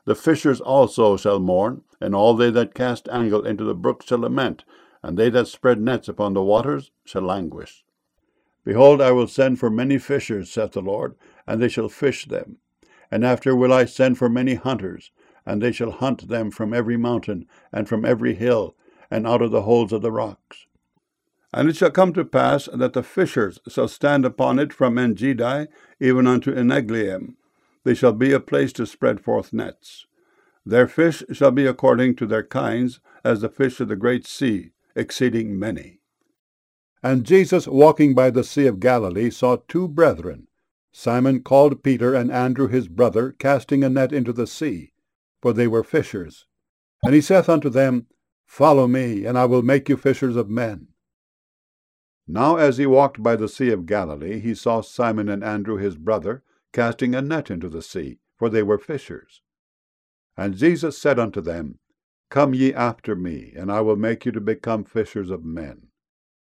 The fishers also shall mourn, and all they that cast angle into the brook shall lament, and they that spread nets upon the waters shall languish. Behold, I will send for many fishers, saith the Lord, and they shall fish them. And after will I send for many hunters, and they shall hunt them from every mountain, and from every hill, and out of the holes of the rocks. And it shall come to pass that the fishers shall stand upon it from Engedi even unto Eneglaim. They shall be a place to spread forth nets. Their fish shall be according to their kinds, as the fish of the great sea, exceeding many. And Jesus, walking by the sea of Galilee, saw two brethren, Simon called Peter, and Andrew his brother, casting a net into the sea, for they were fishers. And he saith unto them, Follow me, and I will make you fishers of men. Now as he walked by the sea of Galilee, he saw Simon and Andrew his brother casting a net into the sea, for they were fishers. And Jesus said unto them, Come ye after me, and I will make you to become fishers of men.